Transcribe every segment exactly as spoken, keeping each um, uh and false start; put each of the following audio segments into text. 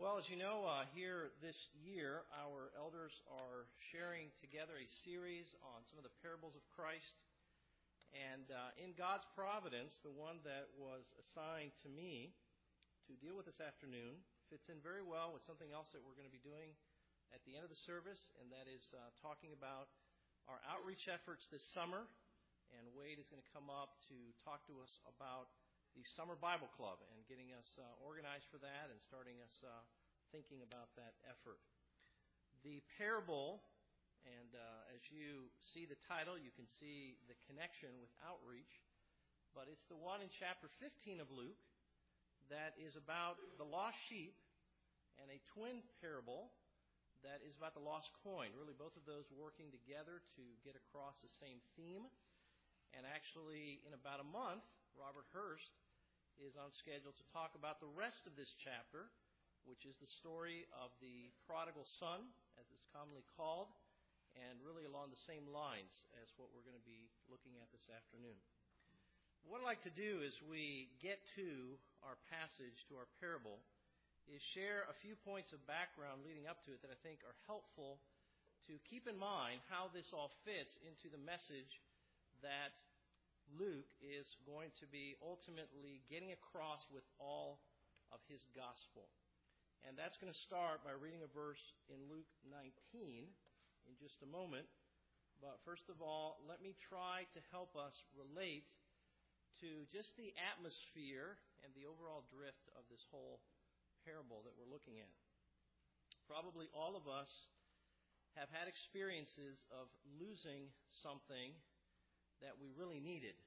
Well, as you know, uh, here this year, our elders are sharing together a series on some of the parables of Christ. And uh, in God's providence, the one that was assigned to me to deal with this afternoon fits in very well with something else that we're going to be doing at the end of the service, and that is uh, talking about our outreach efforts this summer. And Wade is going to come up to talk to us about the Summer Bible Club and getting us uh, organized for that and starting us uh, thinking about that effort. The parable, and uh, as you see the title, you can see the connection with outreach, but it's the one in chapter fifteen of Luke that is about the lost sheep, and a twin parable that is about the lost coin. Really, both of those working together to get across the same theme. And actually, in about a month, Robert Hurst is on schedule to talk about the rest of this chapter, which is the story of the prodigal son, as it's commonly called, and really along the same lines as what we're going to be looking at this afternoon. What I'd like to do as we get to our passage, to our parable, is share a few points of background leading up to it that I think are helpful to keep in mind how this all fits into the message that Luke is going to be ultimately getting across with all of his gospel. And that's going to start by reading a verse in Luke nineteen in just a moment. But first of all, let me try to help us relate to just the atmosphere and the overall drift of this whole parable that we're looking at. Probably all of us have had experiences of losing something that we really needed.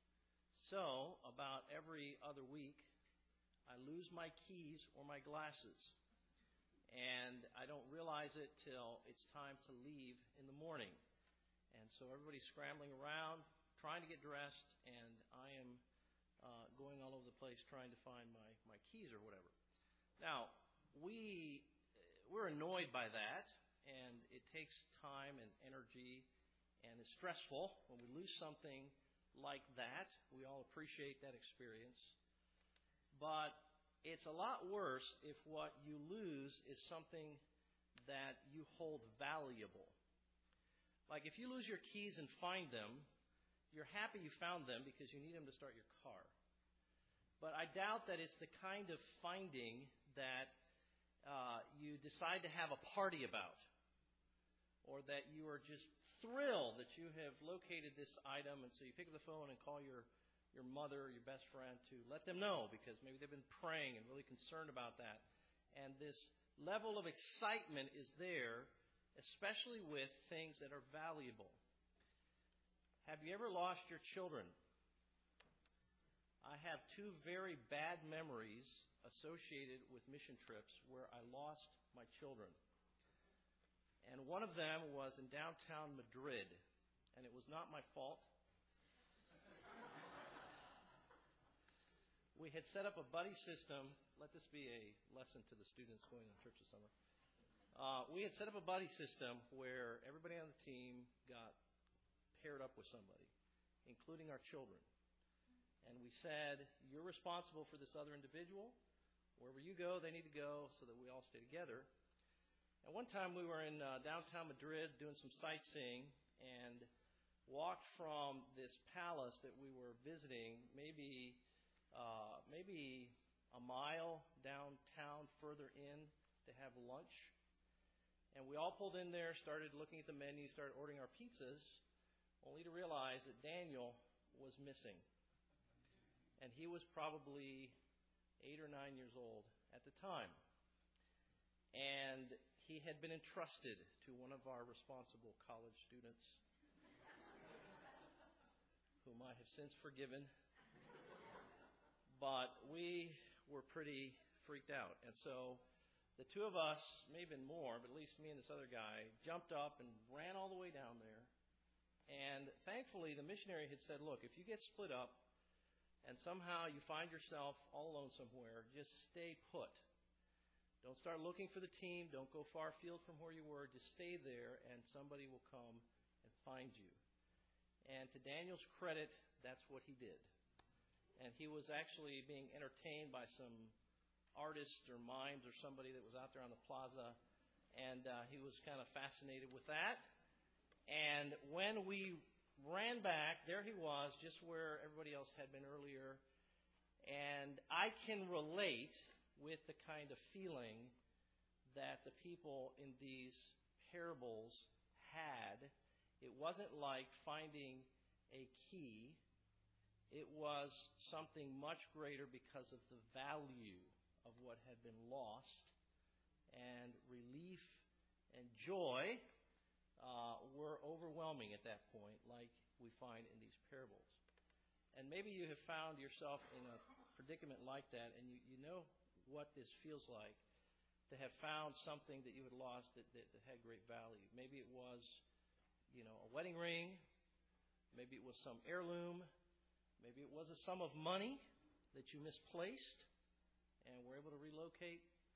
So, about every other week, I lose my keys or my glasses. And I don't realize it till it's time to leave in the morning. And so everybody's scrambling around, trying to get dressed, and I am uh, going all over the place trying to find my, my keys or whatever. Now, we, we're annoyed by that, and it takes time and energy, and it's stressful when we lose something like that. We all appreciate that experience. But it's a lot worse if what you lose is something that you hold valuable. Like if you lose your keys and find them, you're happy you found them because you need them to start your car. But I doubt that it's the kind of finding that uh, you decide to have a party about, or that you are just thrilled that you have located this item, and so you pick up the phone and call your, your mother or your best friend to let them know, because maybe they've been praying and really concerned about that. And this level of excitement is there, especially with things that are valuable. Have you ever lost your children? I have two very bad memories associated with mission trips where I lost my children. And one of them was in downtown Madrid, and it was not my fault. We had set up a buddy system. Let this be a lesson to the students going to church this summer. Uh, we had set up a buddy system where everybody on the team got paired up with somebody, including our children. And we said, you're responsible for this other individual. Wherever you go, they need to go so that we all stay together. And one time we were in uh, downtown Madrid doing some sightseeing and walked from this palace that we were visiting maybe uh, maybe a mile downtown further in to have lunch. And we all pulled in there, started looking at the menu, started ordering our pizzas, only to realize that Daniel was missing. And he was probably eight or nine years old at the time. And he had been entrusted to one of our responsible college students, whom I have since forgiven. But we were pretty freaked out. And so the two of us, maybe more, but at least me and this other guy, jumped up and ran all the way down there. And thankfully, the missionary had said, look, if you get split up and somehow you find yourself all alone somewhere, just stay put. Don't start looking for the team. Don't go far afield from where you were. Just stay there, and somebody will come and find you. And to Daniel's credit, that's what he did. And he was actually being entertained by some artist or mimes or somebody that was out there on the plaza, and uh, he was kind of fascinated with that. And when we ran back, there he was, just where everybody else had been earlier. And I can relate with the kind of feeling that the people in these parables had. It wasn't like finding a key. It was something much greater because of the value of what had been lost. And relief and joy uh, were overwhelming at that point, like we find in these parables. And maybe you have found yourself in a predicament like that, and you, you know what this feels like, to have found something that you had lost that, that, that had great value. Maybe it was, you know, a wedding ring. Maybe it was some heirloom. Maybe it was a sum of money that you misplaced and were able to relocate.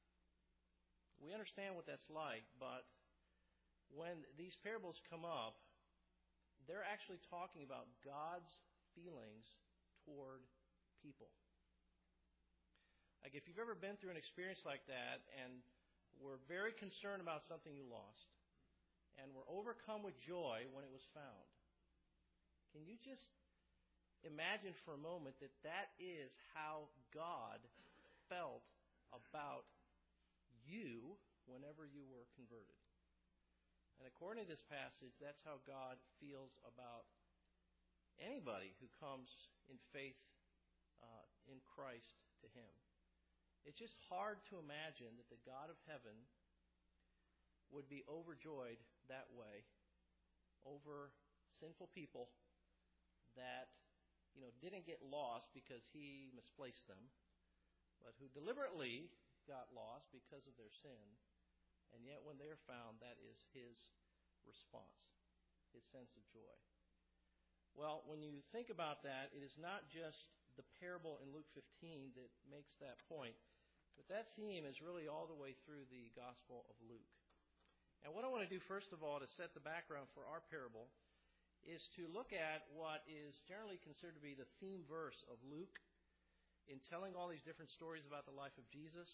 We understand what that's like, but when these parables come up, they're actually talking about God's feelings toward people. Like if you've ever been through an experience like that and were very concerned about something you lost and were overcome with joy when it was found, can you just imagine for a moment that that is how God felt about you whenever you were converted? And according to this passage, that's how God feels about anybody who comes in faith uh, in Christ to Him. It's just hard to imagine that the God of heaven would be overjoyed that way over sinful people that, you know, didn't get lost because He misplaced them, but who deliberately got lost because of their sin. And yet when they are found, that is His response, His sense of joy. Well, when you think about that, it is not just the parable in Luke fifteen that makes that point, but that theme is really all the way through the Gospel of Luke. And what I want to do, first of all, to set the background for our parable, is to look at what is generally considered to be the theme verse of Luke in telling all these different stories about the life of Jesus.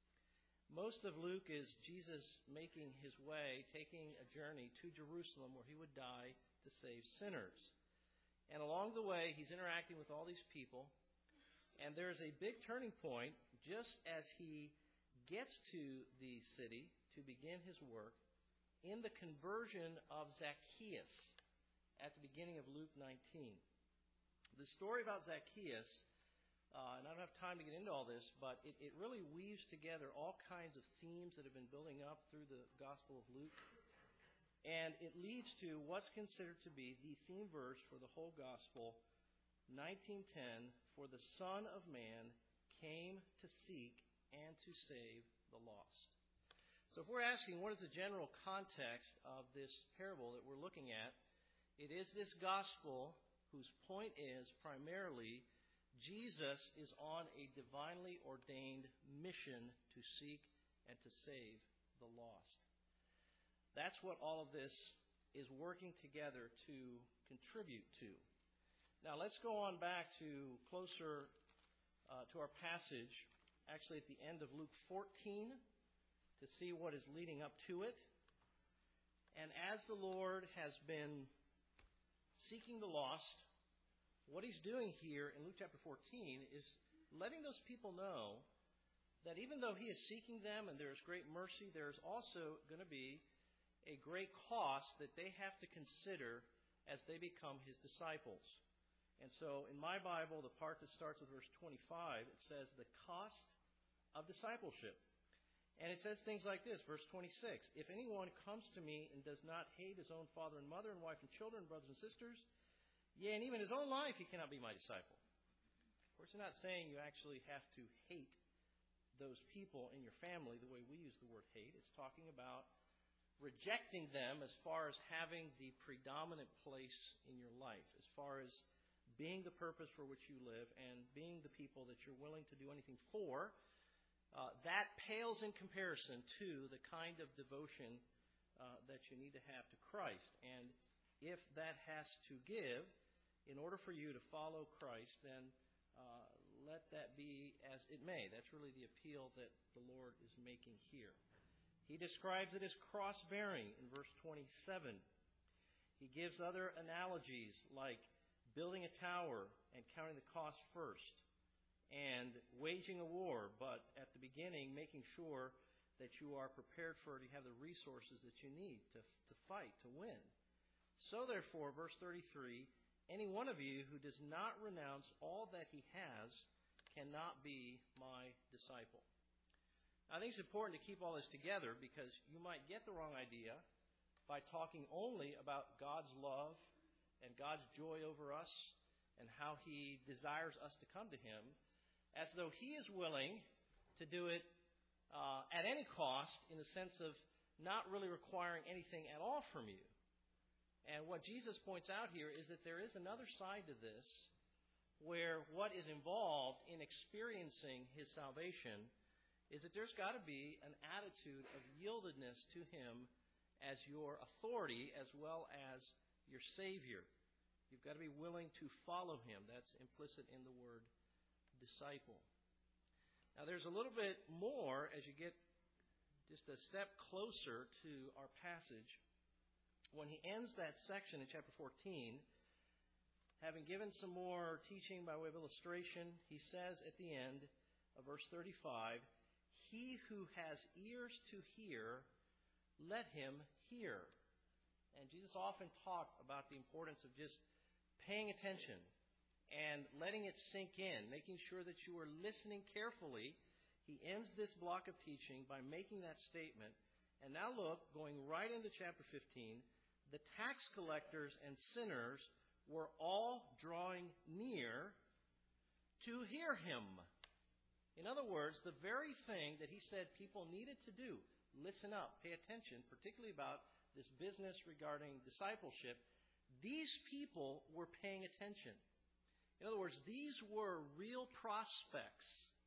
Most of Luke is Jesus making his way, taking a journey to Jerusalem where He would die to save sinners. And along the way, He's interacting with all these people. And there's a big turning point just as He gets to the city to begin His work in the conversion of Zacchaeus at the beginning of Luke nineteen. The story about Zacchaeus, uh, and I don't have time to get into all this, but it, it really weaves together all kinds of themes that have been building up through the Gospel of Luke. And it leads to what's considered to be the theme verse for the whole Gospel, nineteen ten, for the Son of Man came to seek and to save the lost. So if we're asking what is the general context of this parable that we're looking at, it is this Gospel whose point is primarily Jesus is on a divinely ordained mission to seek and to save the lost. That's what all of this is working together to contribute to. Now let's go on back to closer uh, to our passage, actually at the end of Luke fourteen, to see what is leading up to it. And as the Lord has been seeking the lost, what He's doing here in Luke chapter fourteen is letting those people know that even though He is seeking them and there is great mercy, there is also going to be a great cost that they have to consider as they become His disciples. And so in my Bible, the part that starts with verse twenty-five, it says the cost of discipleship. And it says things like this, verse twenty-six, if anyone comes to me and does not hate his own father and mother and wife and children, brothers and sisters, yea, and even his own life, he cannot be my disciple. Of course, it's not saying you actually have to hate those people in your family the way we use the word hate. It's talking about rejecting them as far as having the predominant place in your life, as far as being the purpose for which you live and being the people that you're willing to do anything for. Uh, that pales in comparison to the kind of devotion uh, that you need to have to Christ. And if that has to give, in order for you to follow Christ, then uh, let that be as it may. That's really the appeal that the Lord is making here. He describes it as cross-bearing in verse twenty-seven. He gives other analogies like building a tower and counting the cost first, and waging a war, but at the beginning making sure that you are prepared for it, you have the resources that you need to, to fight, to win. So therefore, verse thirty-three, any one of you who does not renounce all that he has cannot be my disciple. Now, I think it's important to keep all this together because you might get the wrong idea by talking only about God's love and God's joy over us and how he desires us to come to him, as though he is willing to do it uh, at any cost, in the sense of not really requiring anything at all from you. And what Jesus points out here is that there is another side to this, where what is involved in experiencing his salvation is that there's got to be an attitude of yieldedness to him as your authority as well as your Savior. You've got to be willing to follow him. That's implicit in the word disciple. Now, there's a little bit more as you get just a step closer to our passage. When he ends that section in chapter fourteen, having given some more teaching by way of illustration, he says at the end of verse thirty-five, he who has ears to hear, let him hear. And Jesus often talked about the importance of just paying attention and letting it sink in, making sure that you are listening carefully. He ends this block of teaching by making that statement. And now look, going right into chapter fifteen, the tax collectors and sinners were all drawing near to hear him. In other words, the very thing that he said people needed to do, listen up, pay attention, particularly about this business regarding discipleship, these people were paying attention. In other words, these were real prospects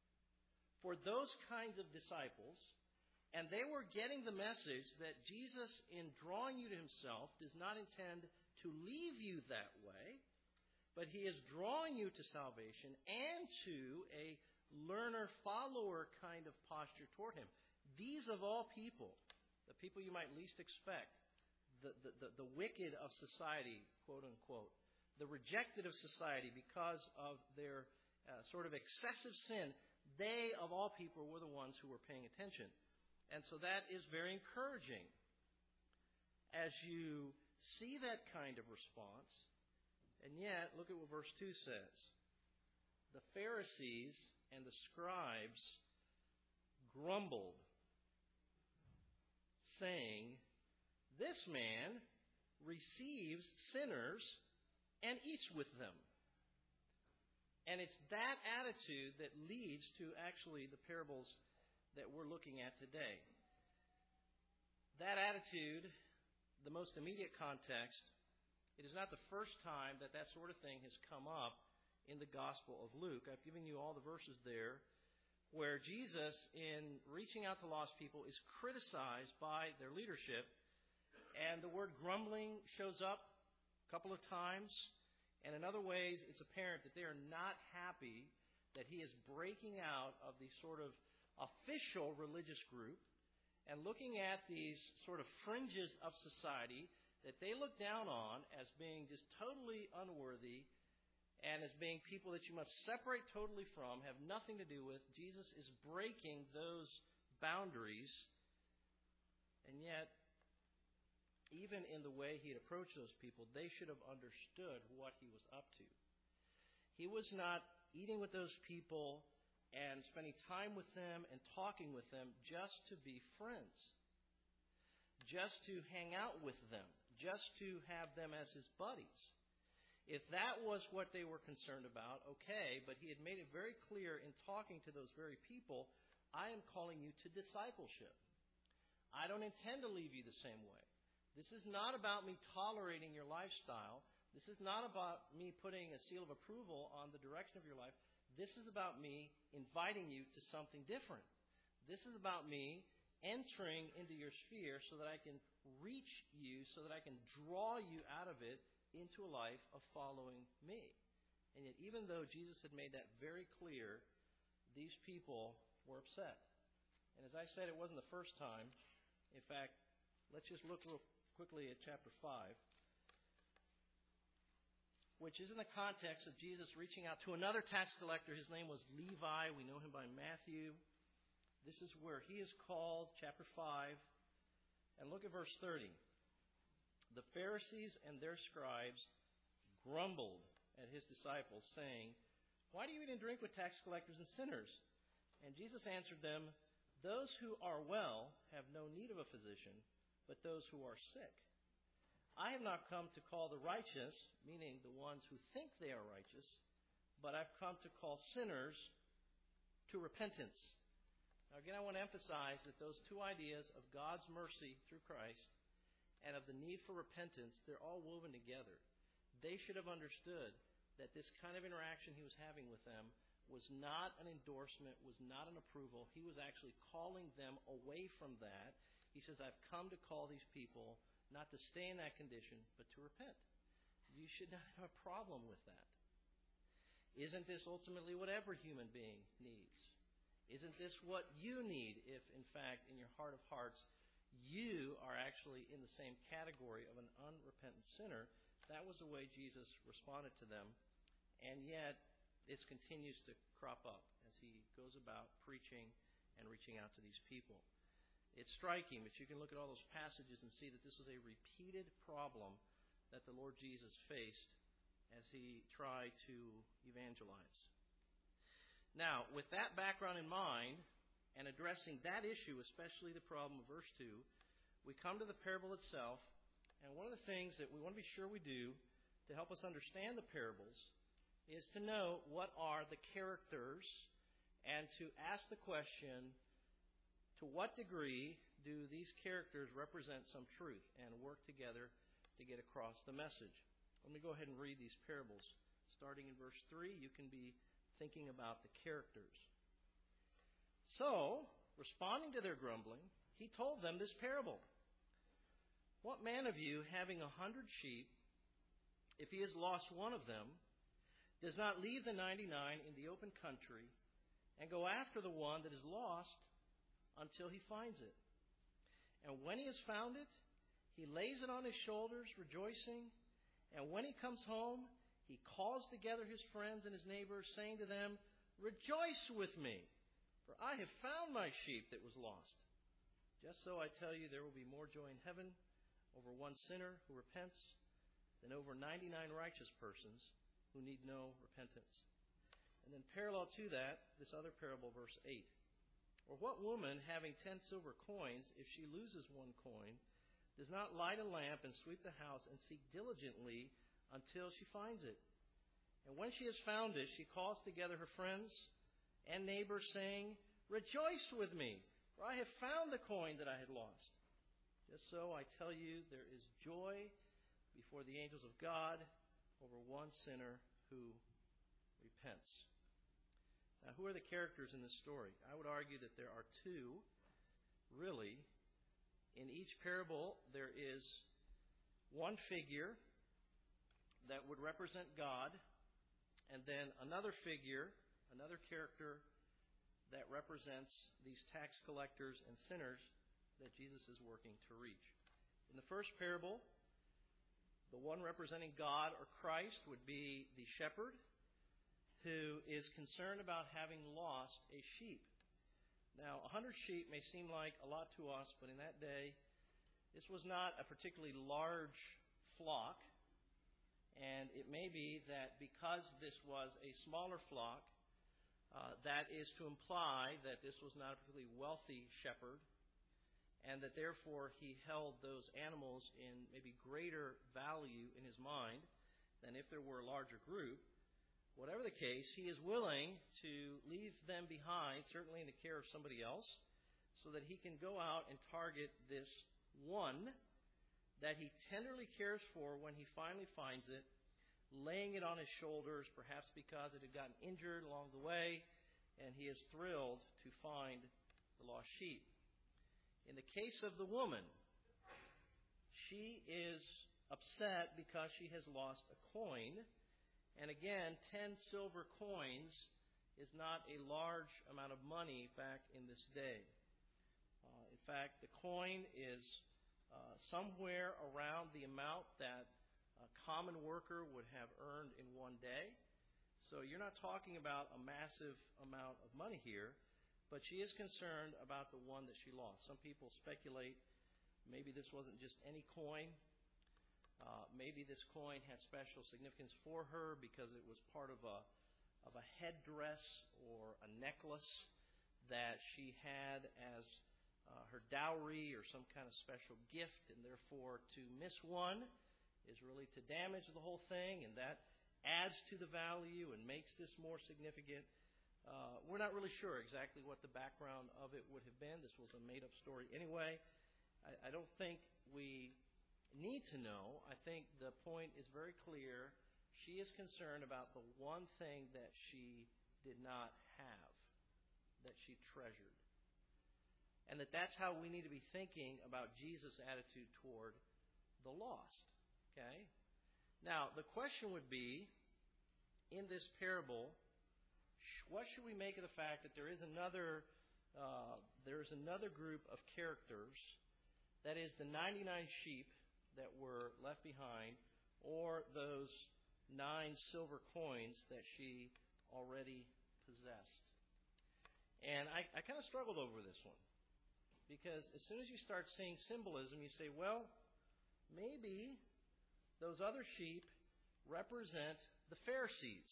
for those kinds of disciples, and they were getting the message that Jesus, in drawing you to himself, does not intend to leave you that way, but he is drawing you to salvation and to a learner-follower kind of posture toward him. These of all people, the people you might least expect, the, the, the, the wicked of society, quote unquote, the rejected of society because of their uh, sort of excessive sin, they of all people were the ones who were paying attention. And so that is very encouraging as you see that kind of response. And yet, look at what verse two says. The Pharisees and the scribes grumbled, saying, this man receives sinners and eats with them. And it's that attitude that leads to actually the parables that we're looking at today. That attitude, the most immediate context, it is not the first time that that sort of thing has come up in the Gospel of Luke. I've given you all the verses there where Jesus, in reaching out to lost people, is criticized by their leadership. And the word grumbling shows up a couple of times. And in other ways, it's apparent that they are not happy that he is breaking out of the sort of official religious group and looking at these sort of fringes of society that they look down on as being just totally unworthy and as being people that you must separate totally from, have nothing to do with. Jesus is breaking those boundaries. And yet, even in the way he had approached those people, they should have understood what he was up to. He was not eating with those people and spending time with them and talking with them just to be friends, just to hang out with them, just to have them as his buddies. If that was what they were concerned about, okay, but he had made it very clear in talking to those very people, I am calling you to discipleship. I don't intend to leave you the same way. This is not about me tolerating your lifestyle. This is not about me putting a seal of approval on the direction of your life. This is about me inviting you to something different. This is about me entering into your sphere so that I can reach you, so that I can draw you out of it into a life of following me. And yet, even though Jesus had made that very clear, these people were upset. And as I said, it wasn't the first time. In fact, let's just look real quickly at chapter five, which is in the context of Jesus reaching out to another tax collector. His name was Levi. We know him by Matthew. This is where he is called, chapter five. And look at verse thirty. The Pharisees and their scribes grumbled at his disciples, saying, "Why do you eat and drink with tax collectors and sinners?" And Jesus answered them, "Those who are well have no need of a physician, but those who are sick. I have not come to call the righteous," meaning the ones who think they are righteous, "but I've come to call sinners to repentance." Now again, I want to emphasize that those two ideas of God's mercy through Christ and of the need for repentance, they're all woven together. They should have understood that this kind of interaction he was having with them was not an endorsement, was not an approval. He was actually calling them away from that. He says, "I've come to call these people not to stay in that condition, but to repent." You should not have a problem with that. Isn't this ultimately what every human being needs? Isn't this what you need if, in fact, in your heart of hearts, you are actually in the same category of an unrepentant sinner? That was the way Jesus responded to them. And yet, this continues to crop up as he goes about preaching and reaching out to these people. It's striking, but you can look at all those passages and see that this was a repeated problem that the Lord Jesus faced as he tried to evangelize. Now, with that background in mind, and addressing that issue, especially the problem of verse two, we come to the parable itself. And one of the things that we want to be sure we do to help us understand the parables is to know what are the characters and to ask the question, to what degree do these characters represent some truth and work together to get across the message? Let me go ahead and read these parables. Starting in verse three, you can be thinking about the characters. "So, responding to their grumbling, he told them this parable. What man of you, having a hundred sheep, if he has lost one of them, does not leave the ninety-nine in the open country and go after the one that is lost until he finds it? And when he has found it, he lays it on his shoulders, rejoicing. And when he comes home, he calls together his friends and his neighbors, saying to them, 'Rejoice with me, for I have found my sheep that was lost.' Just so I tell you, there will be more joy in heaven over one sinner who repents than over ninety-nine righteous persons who need no repentance." And then parallel to that, this other parable, verse eight. "Or what woman, having ten silver coins, if she loses one coin, does not light a lamp and sweep the house and seek diligently until she finds it? And when she has found it, she calls together her friends and neighbors, saying, 'Rejoice with me, for I have found the coin that I had lost.' Just so I tell you, there is joy before the angels of God over one sinner who repents." Now, who are the characters in this story? I would argue that there are two, really. In each parable, there is one figure that would represent God, and then another figure, another character that represents these tax collectors and sinners that Jesus is working to reach. In the first parable, the one representing God or Christ would be the shepherd who is concerned about having lost a sheep. Now, a hundred sheep may seem like a lot to us, but in that day, this was not a particularly large flock. And it may be that because this was a smaller flock, uh, that is to imply that this was not a particularly wealthy shepherd, and that therefore he held those animals in maybe greater value in his mind than if there were a larger group. Whatever the case, he is willing to leave them behind, certainly in the care of somebody else, so that he can go out and target this one that he tenderly cares for when he finally finds it, laying it on his shoulders, perhaps because it had gotten injured along the way, and he is thrilled to find the lost sheep. In the case of the woman, she is upset because she has lost a coin, And again, ten silver coins is not a large amount of money back in this day. Uh, in fact, the coin is uh, somewhere around the amount that a common worker would have earned in one day. So you're not talking about a massive amount of money here, but she is concerned about the one that she lost. Some people speculate maybe this wasn't just any coin. Uh, maybe this coin had special significance for her because it was part of a of a headdress or a necklace that she had as uh, her dowry or some kind of special gift, and therefore to miss one is really to damage the whole thing, and that adds to the value and makes this more significant. Uh, we're not really sure exactly what the background of it would have been. This was a made-up story anyway. I, I don't think we need to know. I think the point is very clear. She is concerned about the one thing that she did not have, that she treasured. And that that's how we need to be thinking about Jesus' attitude toward the lost. Okay? Now, the question would be, in this parable, what should we make of the fact that there is another uh, there is another group of characters, that is the ninety-nine sheep that were left behind, or those nine silver coins that she already possessed. And I, I kind of struggled over this one, because as soon as you start seeing symbolism, you say, well, maybe those other sheep represent the Pharisees,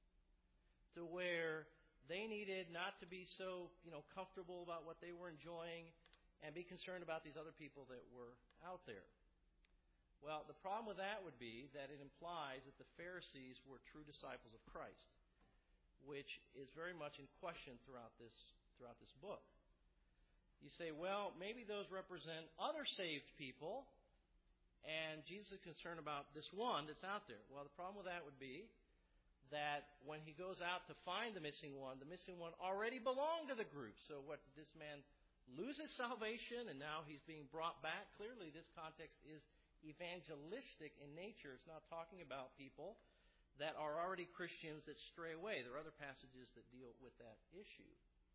to where they needed not to be so, you know, comfortable about what they were enjoying and be concerned about these other people that were out there. Well, the problem with that would be that it implies that the Pharisees were true disciples of Christ, which is very much in question throughout this throughout this book. You say, well, maybe those represent other saved people, and Jesus is concerned about this one that's out there. Well, the problem with that would be that when he goes out to find the missing one, the missing one already belonged to the group. So what, did this man lose his salvation and now he's being brought back? Clearly, this context is evangelistic in nature. It's not talking about people that are already Christians that stray away. There are other passages that deal with that issue.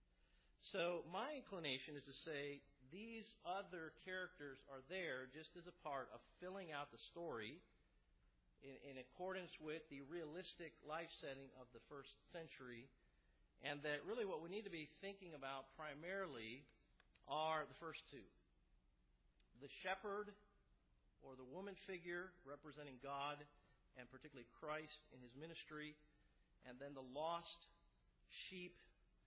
So my inclination is to say these other characters are there just as a part of filling out the story in, in accordance with the realistic life setting of the first century, and that really what we need to be thinking about primarily are the first two. The shepherd, or the woman figure representing God and particularly Christ in his ministry, and then the lost sheep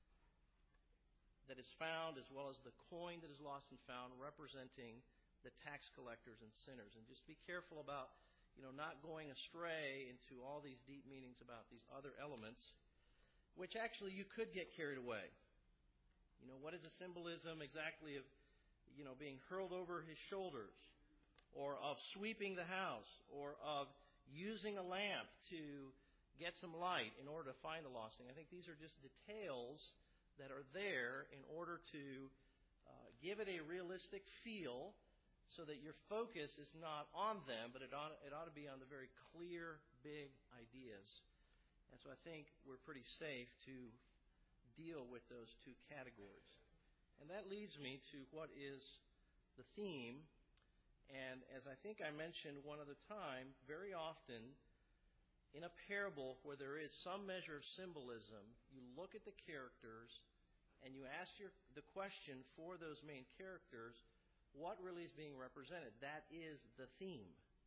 that is found, as well as the coin that is lost and found, representing the tax collectors and sinners. And just be careful about, you know, not going astray into all these deep meanings about these other elements, which actually you could get carried away. You know, what is the symbolism exactly of, you know, being hurled over his shoulders, or of sweeping the house, or of using a lamp to get some light in order to find the lost thing? I think these are just details that are there in order to uh, give it a realistic feel, so that your focus is not on them, but it ought, it ought to be on the very clear, big ideas. And so I think we're pretty safe to deal with those two categories. And that leads me to what is the theme. And as I think I mentioned one other time, very often in a parable where there is some measure of symbolism, you look at the characters and you ask your, the question for those main characters, what really is being represented? That is the theme.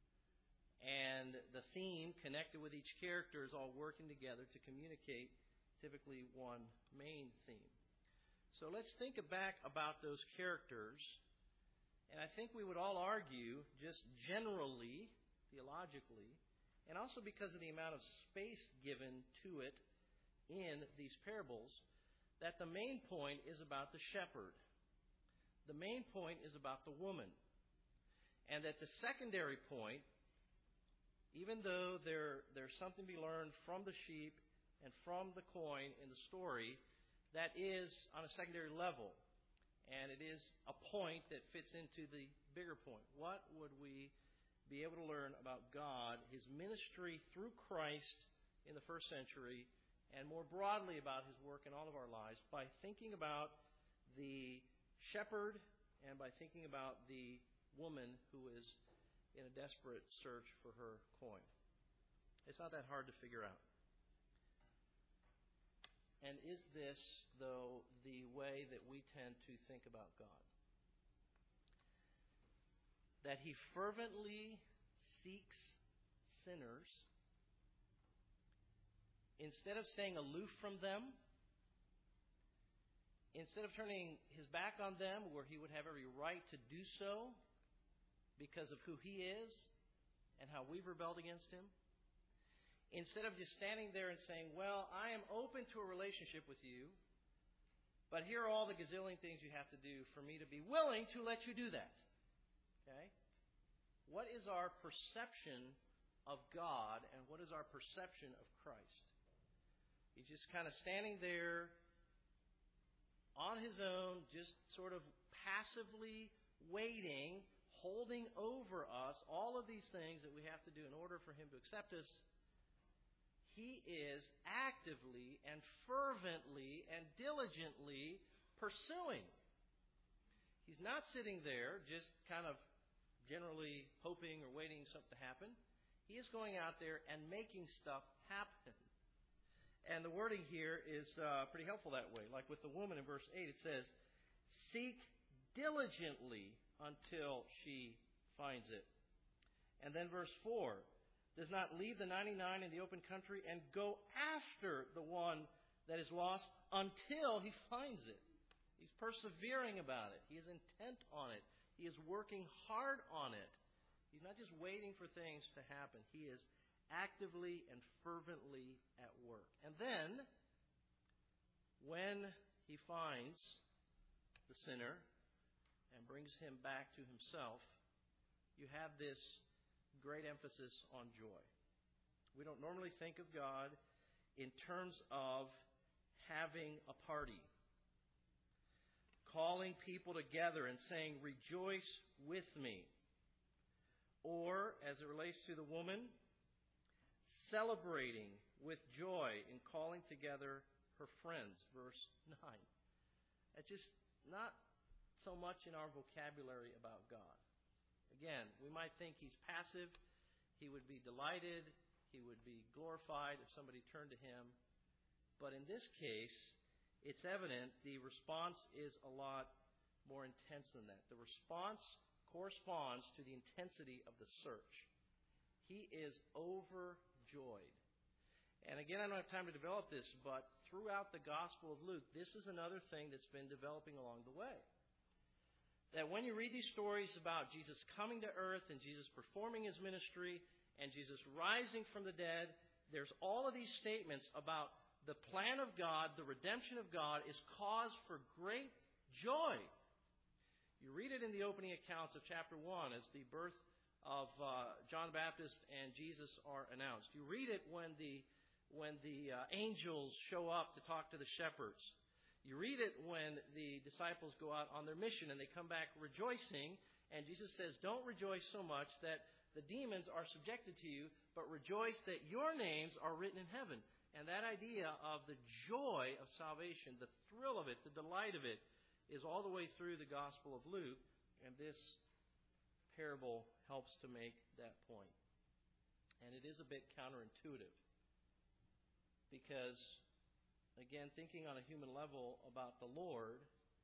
And the theme connected with each character is all working together to communicate typically one main theme. So let's think back about those characters. And I think we would all argue, just generally, theologically, and also because of the amount of space given to it in these parables, that the main point is about the shepherd. The main point is about the woman. And that the secondary point, even though there, there's something to be learned from the sheep and from the coin in the story, that is on a secondary level. And it is a point that fits into the bigger point. What would we be able to learn about God, his ministry through Christ in the first century, and more broadly about his work in all of our lives, by thinking about the shepherd and by thinking about the woman who is in a desperate search for her coin. It's not that hard to figure out. And is this, though, the way that we tend to think about God? That he fervently seeks sinners instead of staying aloof from them, instead of turning his back on them where he would have every right to do so because of who he is and how we've rebelled against him, instead of just standing there and saying, well, I am open to a relationship with you, but here are all the gazillion things you have to do for me to be willing to let you do that. Okay? What is our perception of God and what is our perception of Christ? He's just kind of standing there on his own, just sort of passively waiting, holding over us all of these things that we have to do in order for him to accept us. He is actively and fervently and diligently pursuing. He's not sitting there just kind of generally hoping or waiting something to happen. He is going out there and making stuff happen. And the wording here is uh, pretty helpful that way. Like with the woman in verse eight, it says, seek diligently until she finds it. And then verse four, does not leave the ninety-nine in the open country and go after the one that is lost until he finds it. He's persevering about it. He is intent on it. He is working hard on it. He's not just waiting for things to happen. He is actively and fervently at work. And then, when he finds the sinner and brings him back to himself, you have this great emphasis on joy. We don't normally think of God in terms of having a party, calling people together and saying, rejoice with me. Or, as it relates to the woman, celebrating with joy in calling together her friends. Verse nine. It's just not so much in our vocabulary about God. Again, we might think he's passive. He would be delighted. He would be glorified if somebody turned to him. But in this case, it's evident the response is a lot more intense than that. The response corresponds to the intensity of the search. He is overjoyed. And again, I don't have time to develop this, but throughout the Gospel of Luke, this is another thing that's been developing along the way. That when you read these stories about Jesus coming to earth and Jesus performing his ministry and Jesus rising from the dead, there's all of these statements about the plan of God, the redemption of God is cause for great joy. You read it in the opening accounts of chapter one as the birth of uh, John the Baptist and Jesus are announced. You read it when the when the uh, angels show up to talk to the shepherds. You read it when the disciples go out on their mission and they come back rejoicing. And Jesus says, don't rejoice so much that the demons are subjected to you, but rejoice that your names are written in heaven. And that idea of the joy of salvation, the thrill of it, the delight of it, is all the way through the Gospel of Luke. And this parable helps to make that point. And it is a bit counterintuitive. Because, again, thinking on a human level about the Lord,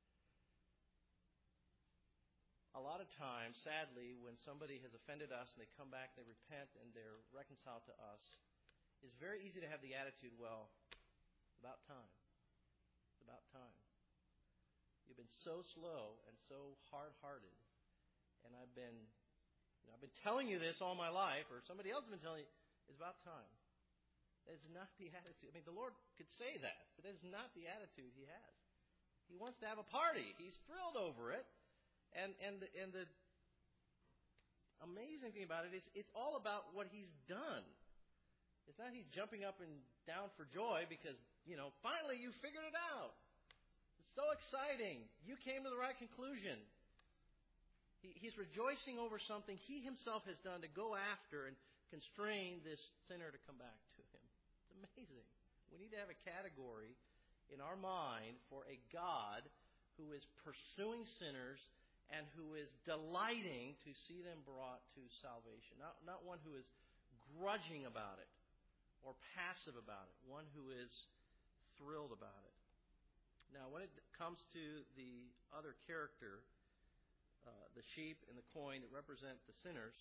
a lot of times, sadly, when somebody has offended us and they come back, they repent, and they're reconciled to us, it's very easy to have the attitude, well, it's about time. It's about time. You've been so slow and so hard-hearted, and I've been, you know, I've been telling you this all my life, or somebody else has been telling you, it's about time. That is not the attitude. I mean, the Lord could say that, but that is not the attitude he has. He wants to have a party. He's thrilled over it. And and the, and the amazing thing about it is it's all about what he's done. It's not he's jumping up and down for joy because, you know, finally you figured it out. It's so exciting. You came to the right conclusion. He, he's rejoicing over something he himself has done to go after and constrain this sinner to come back to him. It's amazing. We need to have a category in our mind for a God who is pursuing sinners and who is delighting to see them brought to salvation. Not, not one who is grudging about it or passive about it. One who is thrilled about it. Now, when it comes to the other character, uh, the sheep and the coin that represent the sinners,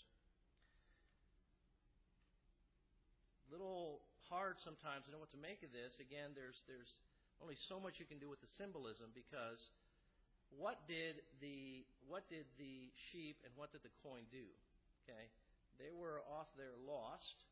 a little hard sometimes to know what to make of this. Again, there's there's only so much you can do with the symbolism, because what did the what did the sheep and what did the coin do? Okay, they were off there lost.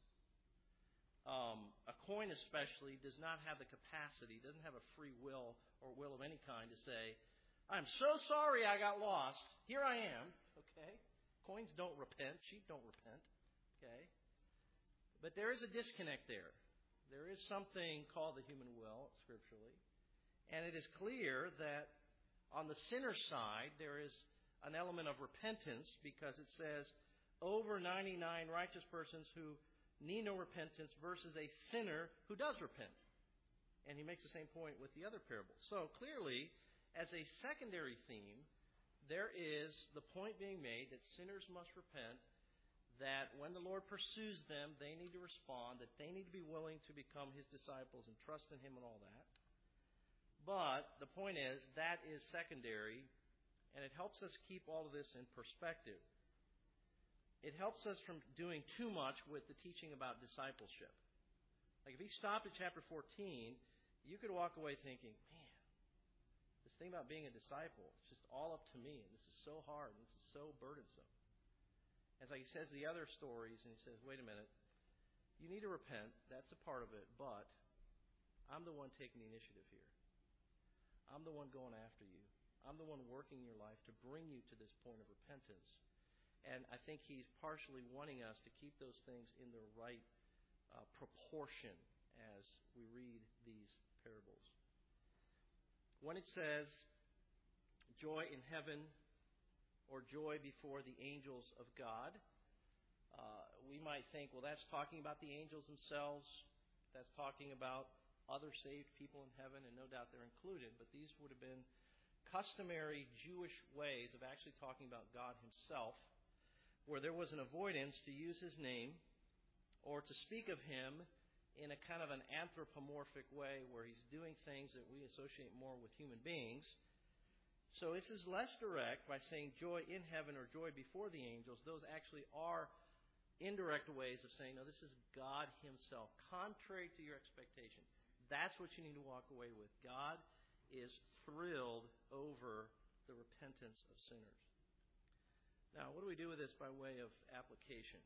Um, a coin especially does not have the capacity, doesn't have a free will or will of any kind to say, I'm so sorry I got lost. Here I am. Okay, coins don't repent. Sheep don't repent. Okay, but there is a disconnect there. There is something called the human will, scripturally. And it is clear that on the sinner side, there is an element of repentance, because it says, over ninety-nine righteous persons who need no repentance versus a sinner who does repent. And he makes the same point with the other parable. So clearly, as a secondary theme, there is the point being made that sinners must repent, that when the Lord pursues them, they need to respond, that they need to be willing to become His disciples and trust in Him and all that. But the point is, that is secondary, and it helps us keep all of this in perspective. It helps us from doing too much with the teaching about discipleship. Like if he stopped at chapter fourteen, you could walk away thinking, man, this thing about being a disciple, it's just all up to me, and this is so hard, and this is so burdensome. As like he says the other stories, and he says, wait a minute, you need to repent, that's a part of it, but I'm the one taking the initiative here. I'm the one going after you. I'm the one working your life to bring you to this point of repentance. And I think he's partially wanting us to keep those things in the right uh, proportion as we read these parables. When it says joy in heaven or joy before the angels of God, uh, we might think, well, that's talking about the angels themselves. That's talking about other saved people in heaven, and no doubt they're included. But these would have been customary Jewish ways of actually talking about God Himself, where there was an avoidance to use His name or to speak of Him in a kind of an anthropomorphic way where He's doing things that we associate more with human beings. So this is less direct by saying joy in heaven or joy before the angels. Those actually are indirect ways of saying, no, this is God Himself, contrary to your expectation. That's what you need to walk away with. God is thrilled over the repentance of sinners. Now, what do we do with this by way of application?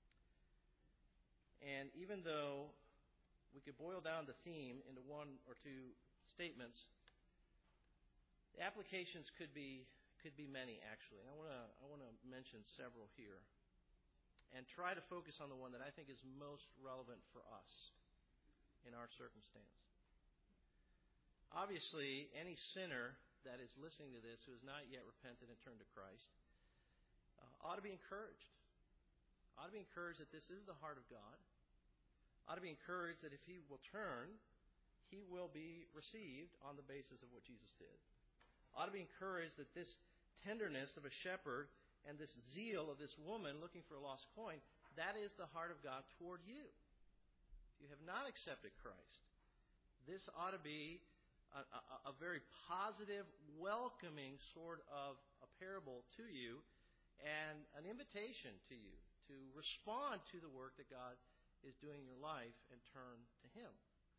And even though we could boil down the theme into one or two statements, the applications could be could be many, actually. I want to I want to mention several here and try to focus on the one that I think is most relevant for us in our circumstance. Obviously, any sinner that is listening to this who has not yet repented and turned to Christ uh, ought to be encouraged. Ought to be encouraged that this is the heart of God. Ought to be encouraged that if he will turn, he will be received on the basis of what Jesus did. Ought to be encouraged that this tenderness of a shepherd and this zeal of this woman looking for a lost coin, that is the heart of God toward you. If you have not accepted Christ, this ought to be a, a, a very positive, welcoming sort of a parable to you and an invitation to you to respond to the work that God is doing in your life and turn to Him.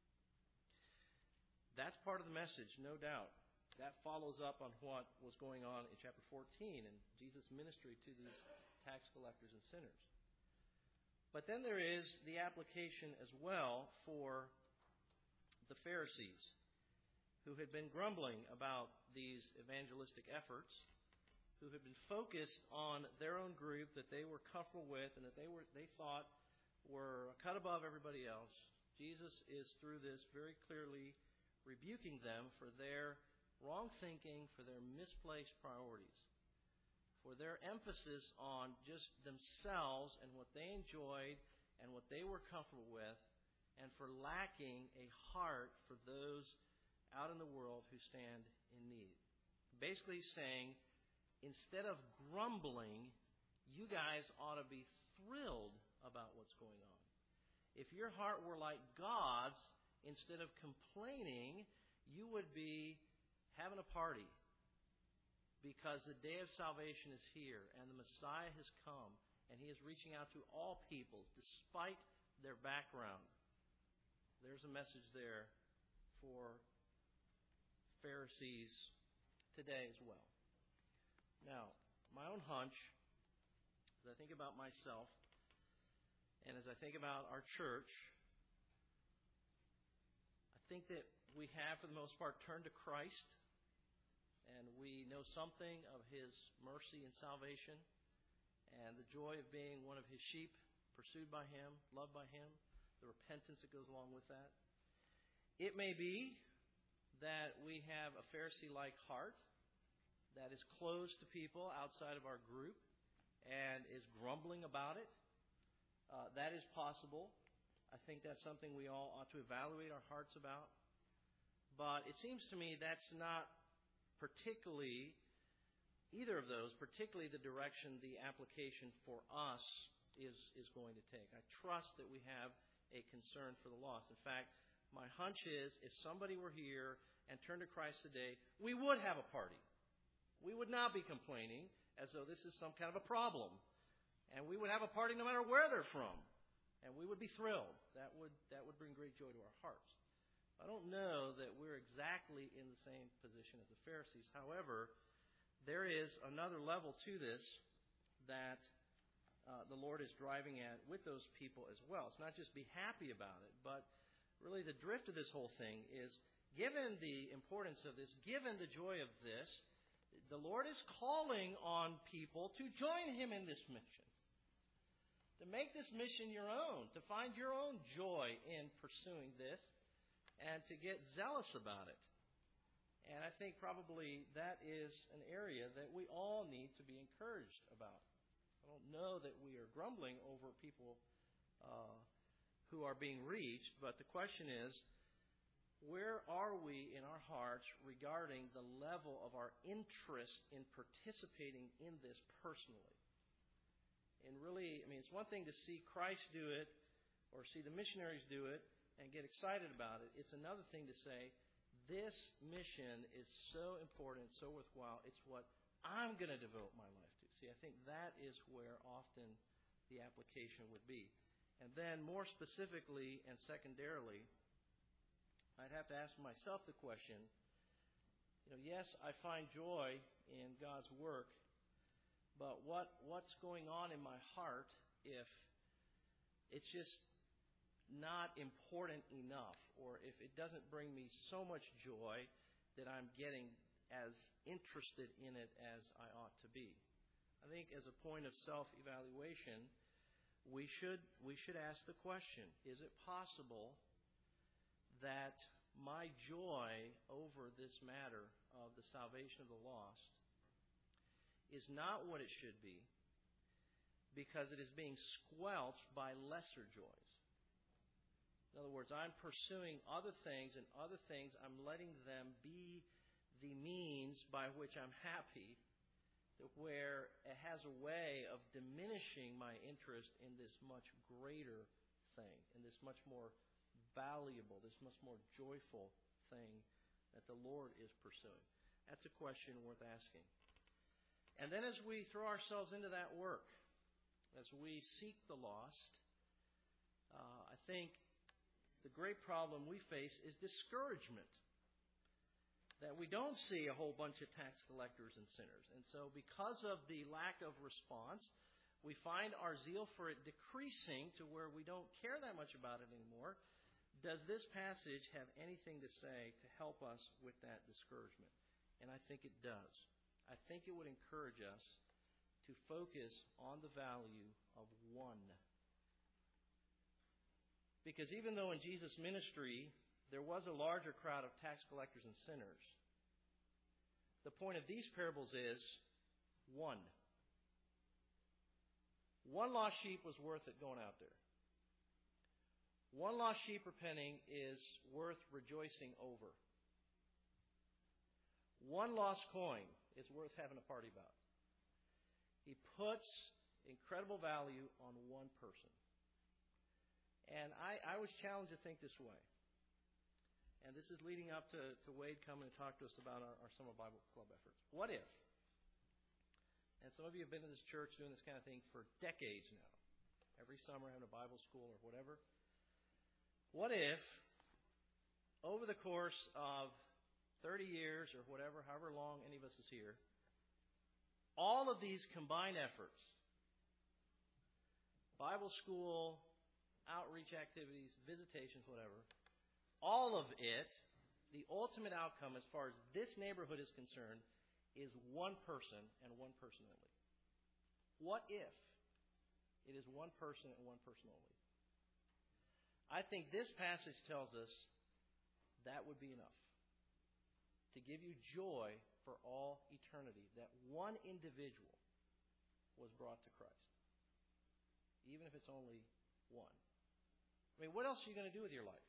That's part of the message, no doubt. That follows up on what was going on in chapter fourteen and Jesus' ministry to these tax collectors and sinners. But then there is the application as well for the Pharisees, who had been grumbling about these evangelistic efforts, who had been focused on their own group that they were comfortable with and that they were they thought were cut above everybody else. Jesus is through this very clearly rebuking them for their wrong thinking, for their misplaced priorities, for their emphasis on just themselves and what they enjoyed and what they were comfortable with, and for lacking a heart for those out in the world who stand in need. Basically saying, instead of grumbling, you guys ought to be thrilled about what's going on. If your heart were like God's, instead of complaining, you would be having a party. Because the day of salvation is here, and the Messiah has come, and He is reaching out to all peoples, despite their background. There's a message there for Pharisees today as well. Now, my own hunch, as I think about myself, and as I think about our church, I think that we have, for the most part, turned to Christ. And we know something of His mercy and salvation and the joy of being one of His sheep, pursued by Him, loved by Him, the repentance that goes along with that. It may be that we have a Pharisee-like heart that is closed to people outside of our group and is grumbling about it. Uh, that is possible. I think that's something we all ought to evaluate our hearts about. But it seems to me that's not particularly, either of those, particularly the direction the application for us is, is going to take. I trust that we have a concern for the lost. In fact, my hunch is if somebody were here and turned to Christ today, we would have a party. We would not be complaining as though this is some kind of a problem. And we would have a party no matter where they're from. And we would be thrilled. That would, that would bring great joy to our hearts. I don't know that we're exactly in the same position as the Pharisees. However, there is another level to this that uh, the Lord is driving at with those people as well. It's not just be happy about it, but really the drift of this whole thing is, given the importance of this, given the joy of this, the Lord is calling on people to join Him in this mission. To make this mission your own, to find your own joy in pursuing this, and to get zealous about it. And I think probably that is an area that we all need to be encouraged about. I don't know that we are grumbling over people uh, who are being reached, but the question is, where are we in our hearts regarding the level of our interest in participating in this personally? And really, I mean, it's one thing to see Christ do it or see the missionaries do it and get excited about it. It's another thing to say, this mission is so important, so worthwhile, it's what I'm going to devote my life to. See, I think that is where often the application would be. And then more specifically and secondarily, I'd have to ask myself the question, you know, yes, I find joy in God's work, but what what's going on in my heart if it's just not important enough, or if it doesn't bring me so much joy that I'm getting as interested in it as I ought to be. I think as a point of self-evaluation, we should we should ask the question, is it possible that my joy over this matter of the salvation of the lost is not what it should be because it is being squelched by lesser joys? In other words, I'm pursuing other things, and other things I'm letting them be the means by which I'm happy, where it has a way of diminishing my interest in this much greater thing, in this much more valuable, this much more joyful thing that the Lord is pursuing. That's a question worth asking. And then as we throw ourselves into that work, as we seek the lost, uh, I think the great problem we face is discouragement. That we don't see a whole bunch of tax collectors and sinners. And so because of the lack of response, we find our zeal for it decreasing to where we don't care that much about it anymore. Does this passage have anything to say to help us with that discouragement? And I think it does. I think it would encourage us to focus on the value of one. Because even though in Jesus' ministry there was a larger crowd of tax collectors and sinners, the point of these parables is one. One lost sheep was worth it going out there. One lost sheep repenting is worth rejoicing over. One lost coin is worth having a party about. He puts incredible value on one person. And I, I was challenged to think this way. And this is leading up to, to Wade coming to talk to us about our, our Summer Bible Club efforts. What if, and some of you have been in this church doing this kind of thing for decades now, every summer having a Bible school or whatever. What if, over the course of thirty years or whatever, however long any of us is here, all of these combined efforts, Bible school, outreach activities, visitations, whatever, all of it, the ultimate outcome as far as this neighborhood is concerned, is one person and one person only. What if it is one person and one person only? I think this passage tells us that would be enough to give you joy for all eternity, that one individual was brought to Christ, even if it's only one. I mean, what else are you going to do with your life?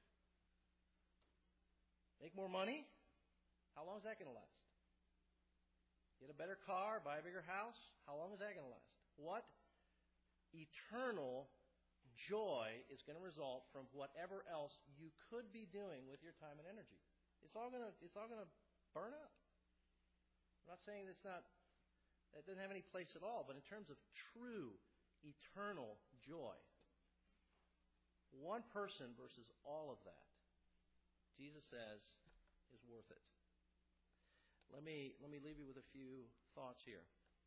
Make more money? How long is that going to last? Get a better car, buy a bigger house? How long is that going to last? What eternal joy is going to result from whatever else you could be doing with your time and energy? It's all going to it's all going to burn up. I'm not saying it's not that doesn't have any place at all, but in terms of true eternal joy, one person versus all of that, Jesus says, is worth it. Let me let me leave you with a few thoughts here.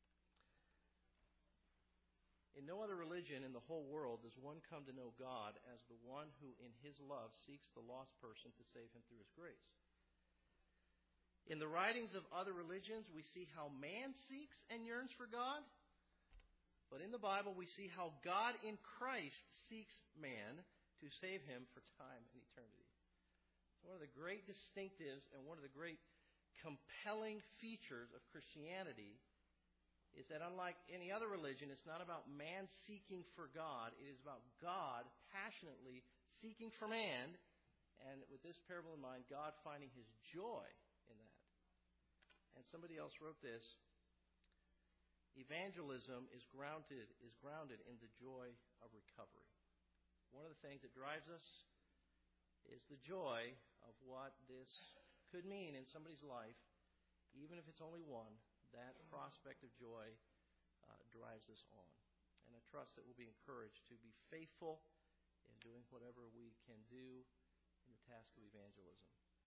In no other religion in the whole world does one come to know God as the one who in his love seeks the lost person to save him through his grace. In the writings of other religions, we see how man seeks and yearns for God. But in the Bible, we see how God in Christ seeks man to save him for time and eternity. It's one of the great distinctives and one of the great compelling features of Christianity is that unlike any other religion, it's not about man seeking for God. It is about God passionately seeking for man. And with this parable in mind, God finding his joy in that. And somebody else wrote this: evangelism is grounded is grounded in the joy of recovery. One of the things that drives us is the joy of what this could mean in somebody's life, even if it's only one. That prospect of joy uh, drives us on. And I trust that we'll be encouraged to be faithful in doing whatever we can do in the task of evangelism.